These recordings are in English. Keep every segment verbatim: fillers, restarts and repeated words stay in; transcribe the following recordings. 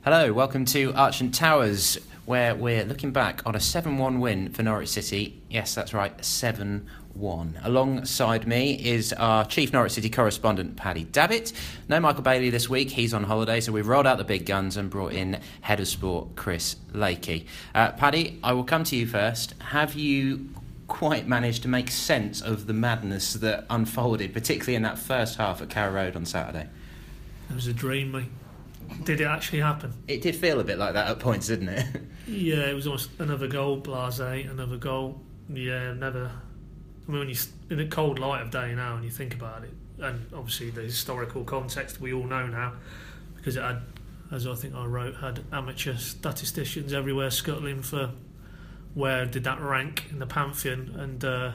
Hello, welcome to Archant Towers, where we're looking back on a seven one win for Norwich City. Yes, that's right, seven one. Alongside me is our chief Norwich City correspondent, Paddy Davitt. No Michael Bailey this week, he's on holiday, so we've rolled out the big guns and brought in head of sport, Chris Lakey. Uh, Paddy, I will come to you first. Have you quite managed to make sense of the madness that unfolded, particularly in that first half at Carrow Road on Saturday? It was a dream, mate. Did it actually happen? It did feel a bit like that at points, didn't it? Yeah, it was almost another goal, blasé, another goal. Yeah, never. I mean, when you in the cold light of day now, and you think about it, and obviously the historical context we all know now, because it had, as I think I wrote, had amateur statisticians everywhere scuttling for where did that rank in the pantheon, and uh,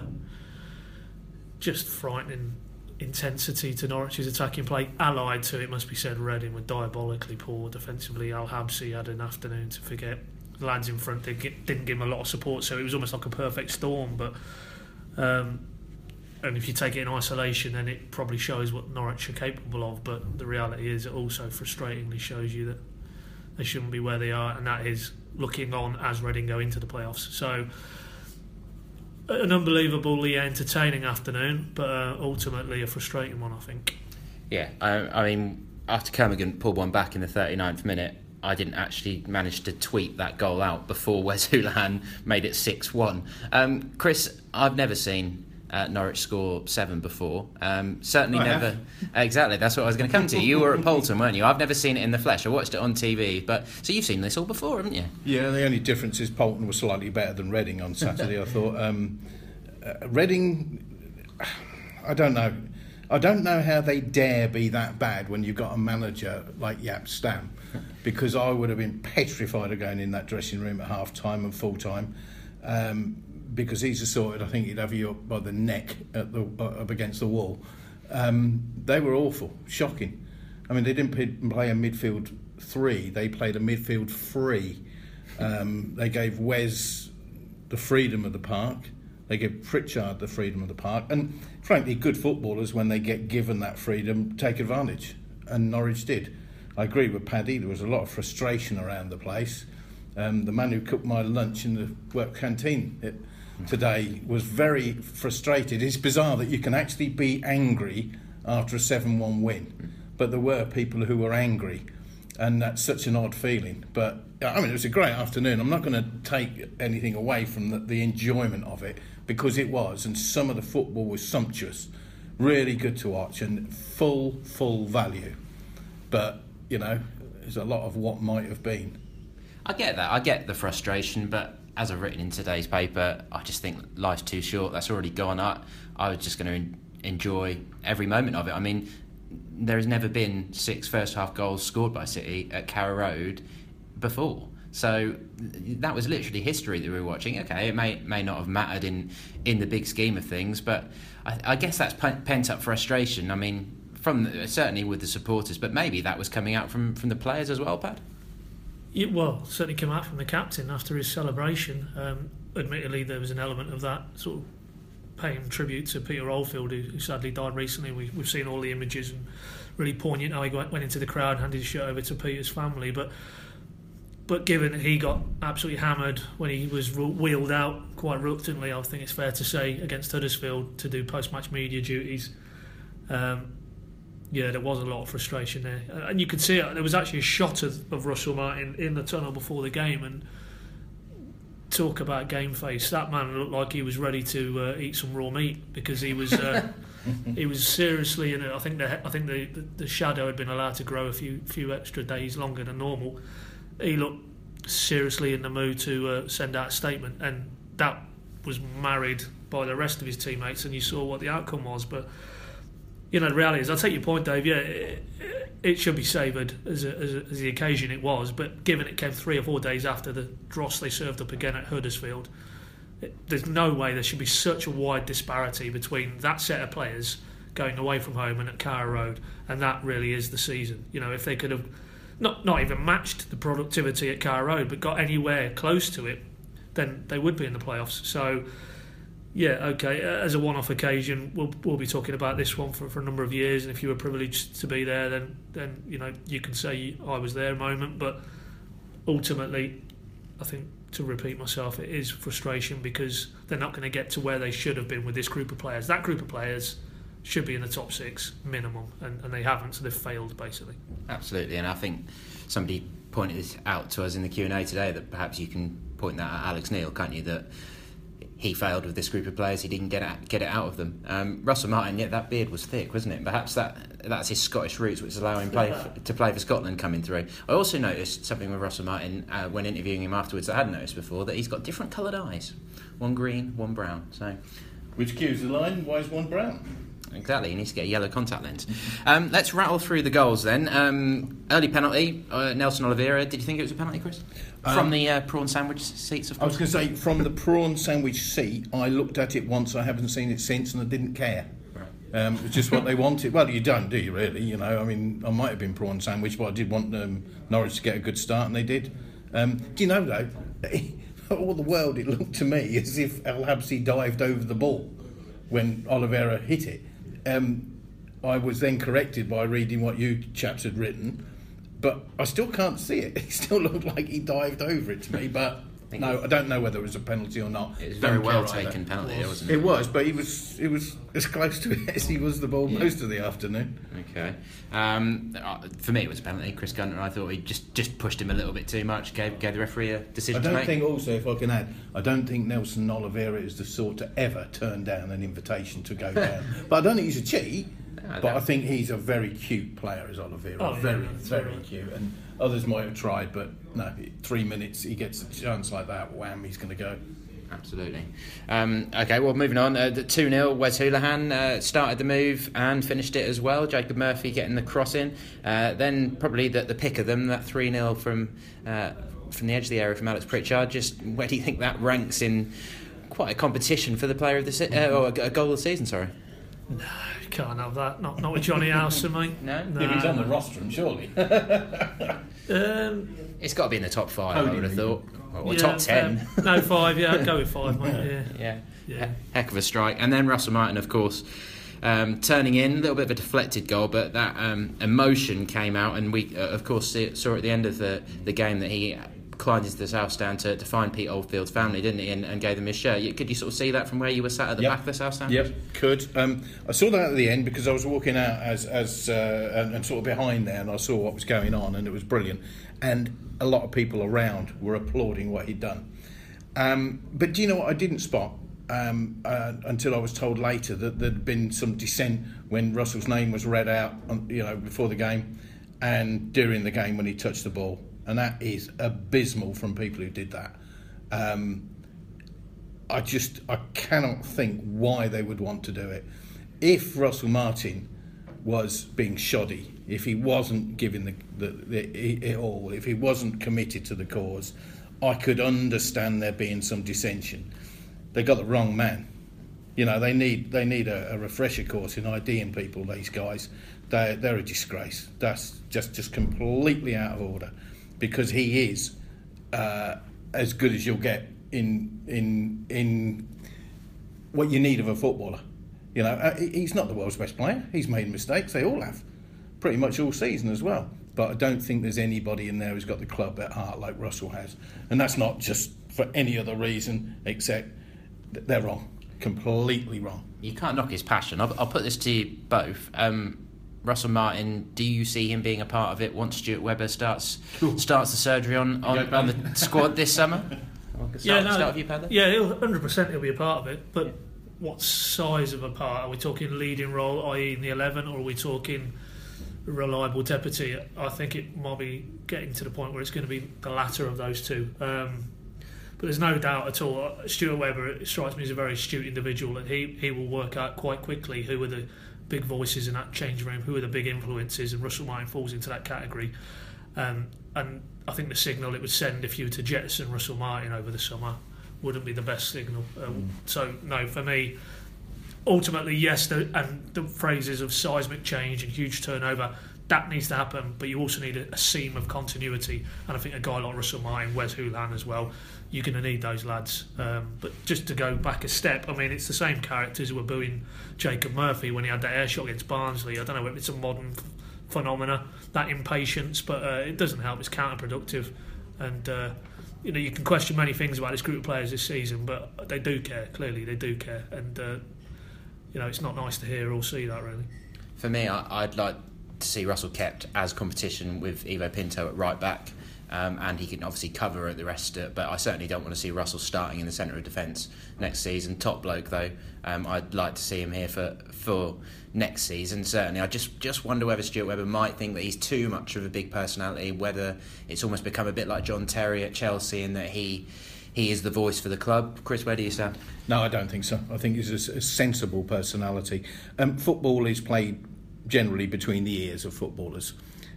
just frightening intensity to Norwich's attacking play, allied to, it must be said, Reading were diabolically poor defensively. Al Habsi had an afternoon to forget. The lads in front did get, didn't give him a lot of support, so it was almost like a perfect storm. But um, and if you take it in isolation, then it probably shows what Norwich are capable of. But the reality is, it also frustratingly shows you that they shouldn't be where they are, and that is looking on as Reading go into the playoffs. So an unbelievably entertaining afternoon, but uh, ultimately a frustrating one, I think. Yeah, I, I mean, after Kermigan pulled one back in the thirty-ninth minute, I didn't actually manage to tweet that goal out before Wes Hoolahan made it six one. Um, Chris, I've never seen uh, Norwich score seven before. Um, certainly I never. have. Exactly, that's what I was going to come to. You were at Bolton, weren't you? I've never seen it in the flesh. I watched it on T V, but so you've seen this all before, haven't you? Yeah, the only difference is Bolton was slightly better than Reading on Saturday. I thought um, uh, Reading, I don't know. I don't know how they dare be that bad when you've got a manager like Jaap Stam, because I would have been petrified of going in that dressing room at half time and full time, um, because he's the sort of, I think he'd have you up by the neck at the, uh, up against the wall. Um, they were awful, shocking. I mean, they didn't play a midfield three, they played a midfield free. Um, they gave Wes the freedom of the park. They give Pritchard the freedom of the park, and frankly, good footballers, when they get given that freedom, take advantage, and Norwich did. I agree with Paddy, there was a lot of frustration around the place. Um, the man who cooked my lunch in the work canteen it, today was very frustrated. It's bizarre that you can actually be angry after a seven one win, but there were people who were angry, and that's such an odd feeling. But I mean, it was a great afternoon. I'm not going to take anything away from the, the enjoyment of it, because it was, and some of the football was sumptuous, really good to watch, and full, full value. But, you know, there's a lot of what might have been. I get that. I get the frustration, but as I've written in today's paper, I just think life's too short. That's already gone. I, I was just going to en- enjoy every moment of it. I mean, there has never been six first-half goals scored by City at Carrow Road before. So that was literally history that we were watching. Okay, it may may not have mattered in, in the big scheme of things, but I, I guess that's pent-up frustration. I mean, from the, certainly with the supporters, but maybe that was coming out from, from the players as well, Pat? It, well, certainly came out from the captain after his celebration. Um, admittedly, there was an element of that sort of paying tribute to Peter Oldfield, who, who sadly died recently. We, we've seen all the images, and really poignant how he went, went into the crowd and handed his shirt over to Peter's family. But But given that he got absolutely hammered when he was wheeled out quite reluctantly, I think it's fair to say, against Huddersfield to do post-match media duties, um, yeah, there was a lot of frustration there. And you could see it. There was actually a shot of, of Russell Martin in the tunnel before the game, and talk about game face. That man looked like he was ready to uh, eat some raw meat, because he was uh, he was seriously in it. I think the I think the, the, the shadow had been allowed to grow a few few extra days longer than normal. He looked seriously in the mood to uh, send out a statement, and that was married by the rest of his teammates, and you saw what the outcome was. But you know, the reality is, I'll take your point, Dave. Yeah, it, it should be savoured as, a, as, a, as the occasion it was, but given it came three or four days after the dross they served up again at Huddersfield, it, there's no way there should be such a wide disparity between that set of players going away from home and at Carrow Road, and that really is the season. You know, if they could have Not not even matched the productivity at Carrow Road, but got anywhere close to it, then they would be in the playoffs. So, Yeah, okay. As a one-off occasion, we'll we'll be talking about this one for, for a number of years, and if you were privileged to be there, then then you know you can say I was there moment. But ultimately, I think, to repeat myself, it is frustration because they're not going to get to where they should have been with this group of players. That group of players should be in the top six minimum, and, and they haven't, so they've failed basically. Absolutely, and I think somebody pointed this out to us in the Q and A today that perhaps you can point that at Alex Neil, can't you? That he failed with this group of players. He didn't get it, get it out of them. Um, Russell Martin, yeah, that beard was thick, wasn't it? Perhaps that that's his Scottish roots, which allow him play for, to play for Scotland coming through. I also noticed something with Russell Martin uh, when interviewing him afterwards that I hadn't noticed before, that he's got different coloured eyes. One green, one brown. So, which cues the line? Why is one brown? Exactly, he needs to get a yellow contact lens. Um, let's rattle through the goals then. Um, early penalty, uh, Nelson Oliveira. Did you think it was a penalty, Chris? From um, the uh, prawn sandwich seats, of course. I was going to say, from the prawn sandwich seat, I looked at it once, I haven't seen it since, and I didn't care. Right. Um, it's just what they wanted. Well, you don't, do you, really? You know, I mean, I might have been prawn sandwich, but I did want um, Norwich to get a good start, and they did. Um, do you know, though, for all the world, it looked to me as if El Habsi dived over the ball when Oliveira hit it. Um, I was then corrected by reading what you chaps had written, but I still can't see it. It still looked like he dived over it to me, but I no, I don't know whether it was a penalty or not. It was a very well taken penalty, wasn't it? It was, but he was it was as close to it as he was the ball yeah. most of the afternoon. Okay. Um, for me, it was a penalty. Chris Gunter, I thought he just, just pushed him a little bit too much, gave, gave the referee a decision to make. I don't think also, if I can add, I don't think Nelson Oliveira is the sort to ever turn down an invitation to go down. But I don't think he's a cheat. No, but I think he's a very cute player, as Oliveira. Oh, very, yeah, very right. cute. And others might have tried, but no, three minutes, he gets a chance like that, wham, he's going to go. Absolutely. Um, okay, well, moving on. Uh, two nil, Wes Hoolahan uh, started the move and finished it as well. Jacob Murphy getting the cross in. Uh, then probably the, the pick of them, that three nil from uh, from the edge of the area from Alex Pritchard. Just where do you think that ranks in quite a competition for the player of the se- uh, or a goal of the season, sorry? No, you can't have that. Not not with Johnny Howson, mate. No? no? If he's on the rostrum, surely. um, it's got to be in the top five, I would have thought. Or yeah, top ten. Um, no, five, yeah, I'd go with five, mate. Yeah. yeah. yeah. Heck of a strike. And then Russell Martin, of course, um, turning in, a little bit of a deflected goal, but that um, emotion came out, and we, uh, of course, see, saw at the end of the, the game that he climbed into the south stand to, to find Pete Oldfield's family, didn't he, and, and gave them his shirt. Could you sort of see that from where you were sat at the yep. back of the south stand? Yep, could. Um, I saw that at the end because I was walking out as as uh, and, and sort of behind there, and I saw what was going on, and it was brilliant. And a lot of people around were applauding what he'd done. Um, but do you know what I didn't spot um, uh, until I was told later that there'd been some dissent when Russell's name was read out, on, you know, before the game and during the game when he touched the ball. And that is abysmal from people who did that. Um, I just, I cannot think why they would want to do it. If Russell Martin was being shoddy, if he wasn't giving the, the, the it all, if he wasn't committed to the cause, I could understand there being some dissension. They got the wrong man. You know, they need they need a, a refresher course in IDing people. These guys, they they're a disgrace. That's just just completely out of order. Because he is uh, as good as you'll get in in in what you need of a footballer. You know, uh, he's not the world's best player. He's made mistakes. They all have, pretty much all season as well. But I don't think there's anybody in there who's got the club at heart like Russell has. And that's not just for any other reason except that they're wrong, completely wrong. You can't knock his passion. I'll, I'll put this to you both. Um, Russell Martin, do you see him being a part of it once Stuart Webber starts Ooh. starts the surgery on, on, on the squad this summer? Start, yeah, no, start with you, Paddy? Yeah, he'll, one hundred percent he'll be a part of it, but what size of a part? Are we talking leading role, that is in the eleven, or are we talking reliable deputy? I think it might be getting to the point where it's going to be the latter of those two. Um, but there's no doubt at all, Stuart Webber strikes me as a very astute individual, and he, he will work out quite quickly who are the big voices in that change room, who are the big influences, and Russell Martin falls into that category. Um, and I think the signal it would send if you were to jettison Russell Martin over the summer wouldn't be the best signal. Um, mm. So, no, for me, ultimately, yes, the, and the phrases of seismic change and huge turnover, that needs to happen, but you also need a, a seam of continuity, and I think a guy like Russell Martin, Wes Hoolahan as well, you're going to need those lads. Um, but just to go back a step, I mean, it's the same characters who were booing Jacob Murphy when he had that air shot against Barnsley. I don't know if it's a modern f- phenomena, that impatience, but uh, it doesn't help. It's counterproductive, and uh, you know, you can question many things about this group of players this season, but they do care. Clearly, they do care, and uh, you know, it's not nice to hear or see that, really. For me, I, I'd like to see Russell kept as competition with Ivo Pinto at right back, um, and he can obviously cover at the rest. Uh, but I certainly don't want to see Russell starting in the centre of defence next season. Top bloke though, um, I'd like to see him here for for next season. Certainly, I just just wonder whether Stuart Webber might think that he's too much of a big personality. Whether it's almost become a bit like John Terry at Chelsea, in that he. He is the voice for the club. Chris, where do you stand? No, I don't think so. I think he's a, a sensible personality. Um, football is played generally between the ears of footballers,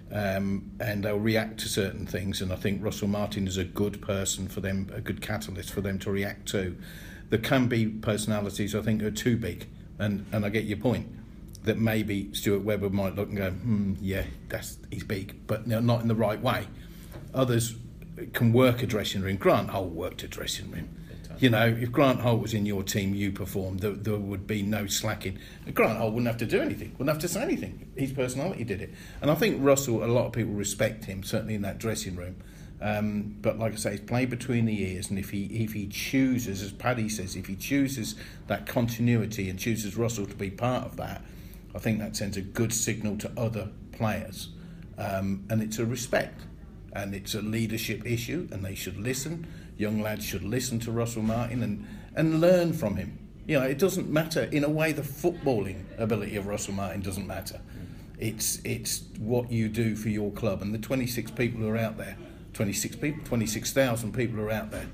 um, and they'll react to certain things. And I think Russell Martin is a good person for them, a good catalyst for them to react to. There can be personalities I think are too big, and, and I get your point that maybe Stuart Webber might look and go, hmm, yeah, that's he's big, but no, not in the right way. Others can work a dressing room. Grant Holt worked a dressing room. You know, if Grant Holt was in your team, you performed, there, there would be no slacking. Grant Holt wouldn't have to do anything, wouldn't have to say anything. His personality did it. And I think Russell, a lot of people respect him, certainly in that dressing room. Um, but like I say, he's played between the ears, and if he if he chooses, as Paddy says, if he chooses that continuity and chooses Russell to be part of that, I think that sends a good signal to other players. Um, and it's a respect. And it's a leadership issue, and they should listen. Young lads should listen to Russell Martin and, and learn from him. You know, it doesn't matter. In a way, the footballing ability of Russell Martin doesn't matter. It's it's what you do for your club. And the twenty-six people who are out there, twenty-six people, twenty-six thousand people who are out there,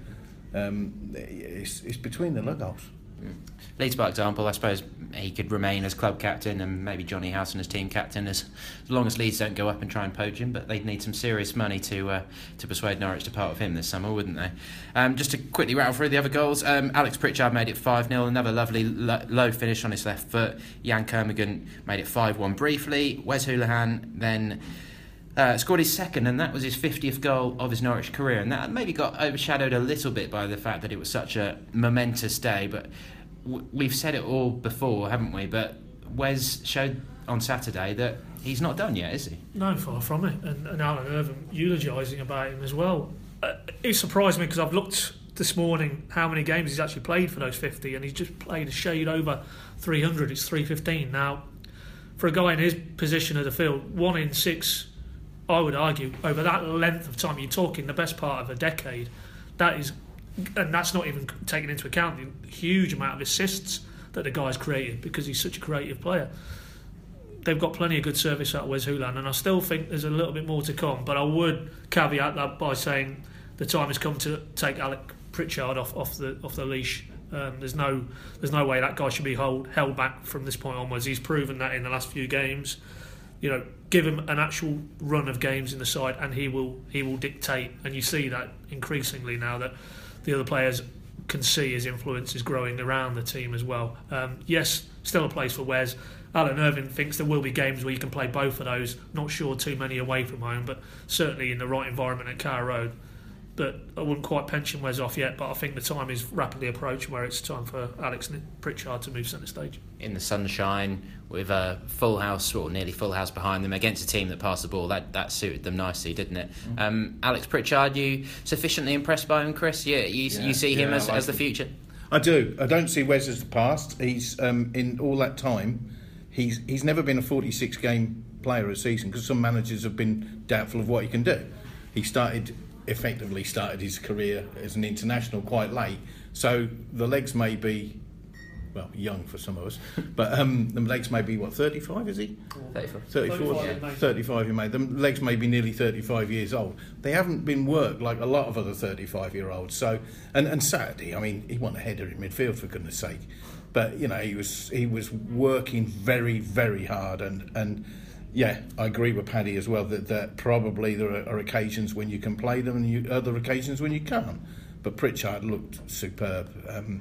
um, it's, it's between the lugouts. Leeds, by example, I suppose he could remain as club captain, and maybe Johnny Howson as team captain, as, as long as Leeds don't go up and try and poach him. But they'd need some serious money to uh, to persuade Norwich to part with him this summer, wouldn't they? Um, just to quickly rattle through the other goals, um, Alex Pritchard made it five nil, another lovely lo- low finish on his left foot. Jan Kermigan made it five one briefly. Wes Hoolahan then Uh, scored his second, and that was his fiftieth goal of his Norwich career, and that maybe got overshadowed a little bit by the fact that it was such a momentous day. But w- we've said it all before, haven't we? But Wes showed on Saturday that he's not done yet, is he? No, far from it. And, and Alan Irvine eulogising about him as well. Uh, it surprised me because I've looked this morning how many games he's actually played for those fifty, and he's just played a shade over three hundred. It's three fifteen now. For a guy in his position of the field, one in six, I would argue, over that length of time, you're talking the best part of a decade, that is, and that's not even taking into account the huge amount of assists that the guy's created because he's such a creative player. They've got plenty of good service out of Wes Hoolahan, and I still think there's a little bit more to come, but I would caveat that by saying the time has come to take Alec Pritchard off, off the off the leash. Um, there's no there's no way that guy should be hold, held back from this point onwards. He's proven that in the last few games. You know, give him an actual run of games in the side, and he will he will dictate. And you see that increasingly now that the other players can see his influence is growing around the team as well. Um, yes, still a place for Wes. Alan Irvine thinks there will be games where you can play both of those. Not sure too many away from home, but certainly in the right environment at Carrow Road. But I wouldn't quite pension Wes off yet, but I think the time is rapidly approaching where it's time for Alex Pritchard to move centre stage. In the sunshine, with a full house, or nearly full house behind them, against a team that passed the ball, that, that suited them nicely, didn't it? Mm-hmm. Um, Alex Pritchard, you sufficiently impressed by him, Chris? You, you, yeah, you see him yeah, as, like as the future? I do. I don't see Wes as the past. He's, um, in all that time, he's he's never been a forty-six game player a season, because some managers have been doubtful of what he can do. He started... effectively started his career as an international quite late, so the legs may be, well, young for some of us, but um, the legs may be, what, thirty-five is he? thirty-four. thirty-four, thirty-five, yeah. thirty-five he made. The legs may be nearly thirty-five years old. They haven't been worked like a lot of other thirty-five year olds. So, and, and Saturday, I mean, he won a header in midfield, for goodness sake. But, you know, he was he was working very, very hard, and, and yeah, I agree with Paddy as well that, that probably there are, are occasions when you can play them and you, other occasions when you can't. But Pritchard looked superb. Um,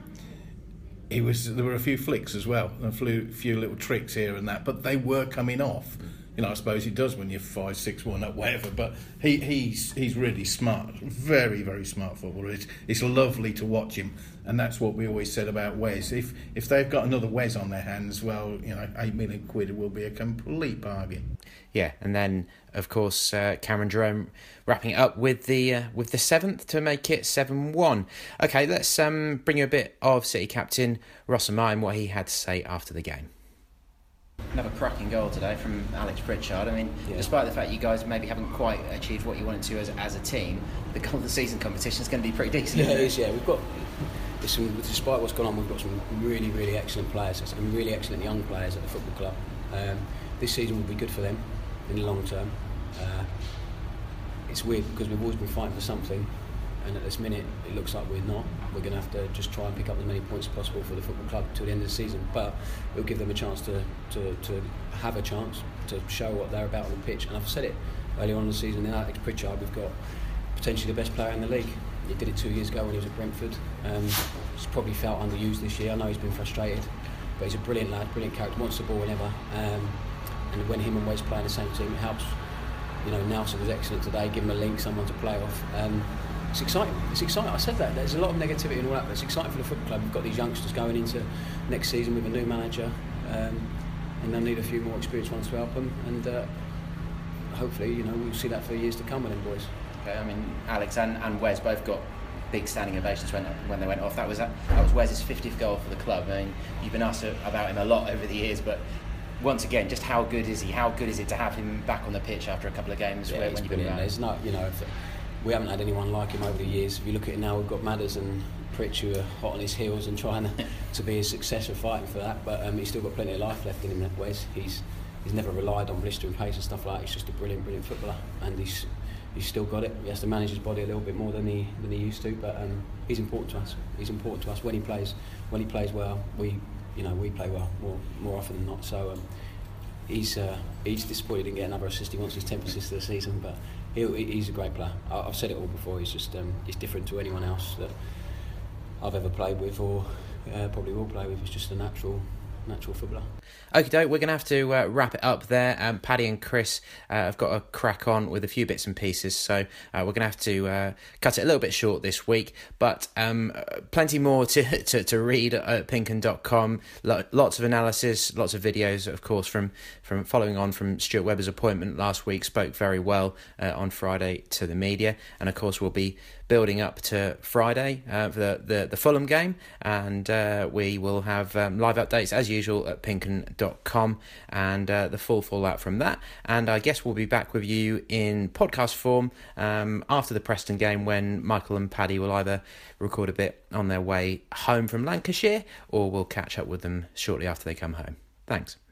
he was there were a few flicks as well, a few, few little tricks here and that, but they were coming off. you know, I suppose it does when you're five, six, one up, whatever. But he, he's he's really smart, very, very smart footballer. It's, it's lovely to watch him, and that's what we always said about Wes. If if they've got another Wes on their hands, well, you know, eight million quid will be a complete bargain. Yeah, and then of course uh, Cameron Jerome wrapping it up with the uh, with the seventh to make it seven one. Okay, let's um, bring you a bit of City captain Ross Amaya and what he had to say after the game. Another cracking goal today from Alex Pritchard. I mean, yeah. Despite the fact you guys maybe haven't quite achieved what you wanted to as, as a team, the goal of the season competition is going to be pretty decent. Yeah, it is. Yeah, we've got. Some, despite what's gone on, we've got some really, really excellent players, some really excellent young players at the football club. Um, this season will be good for them in the long term. Uh, it's weird because we've always been fighting for something, and at this minute it looks like we're not. We're going to have to just try and pick up as many points as possible for the football club till the end of the season, but it'll give them a chance to, to, to have a chance to show what they're about on the pitch. And I've said it earlier on in the season, in Alex Pritchard, we've got potentially the best player in the league. He did it two years ago when he was at Brentford. Um, he's probably felt underused this year. I know he's been frustrated, but he's a brilliant lad, brilliant character, wants the ball whenever. Um, and when him and Wes play in the same team, it helps. You know, Nelson was excellent today. Give him a link, someone to play off. Um, it's exciting. It's exciting. I said that. There's a lot of negativity and all that, but it's exciting for the football club. We've got these youngsters going into next season with a new manager, um, and they'll need a few more experienced ones to help them. And uh, hopefully, you know, we'll see that for years to come with them boys. Okay, I mean, Alex and, and Wes both got big standing ovations when when they went off. That was that was Wes's fiftieth goal for the club. I mean, you've been asked about him a lot over the years, but once again, just how good is he? How good is it to have him back on the pitch after a couple of games? Yeah, where, he's when you've brilliant. been around? There's not, you know, if, we haven't had anyone like him over the years. If you look at it now, we've got Madders and Pritch who are hot on his heels and trying to, to be his successor, fighting for that. But um, he's still got plenty of life left in him. That Wes, he's he's never relied on blistering pace and stuff like that. He's just a brilliant, brilliant footballer, and he's. He's still got it. He has to manage his body a little bit more than he than he used to, but um, he's important to us. He's important to us when he plays. When he plays well, we, you know, we play well more more often than not. So um, he's uh, he's disappointed he didn't get another assist. He wants his tenth assist of the season, but he, he's a great player. I, I've said it all before. He's just um, he's different to anyone else that I've ever played with or uh, probably will play with. He's just a natural. natural footballer. Okie doke, we're going to have to uh, wrap it up there. Um, Paddy and Chris uh, have got a crack on with a few bits and pieces, so uh, we're going to have to uh, cut it a little bit short this week, but um, plenty more to, to, to read at pinken dot com. Lo- lots of analysis, lots of videos, of course, from, from following on from Stuart Webber's appointment last week. Spoke very well uh, on Friday to the media, and of course we'll be building up to Friday uh, for the, the, the Fulham game, and uh, we will have um, live updates as usual at pinken dot com and uh, the full fallout from that. And I guess we'll be back with you in podcast form um, after the Preston game, when Michael and Paddy will either record a bit on their way home from Lancashire or we'll catch up with them shortly after they come home. Thanks.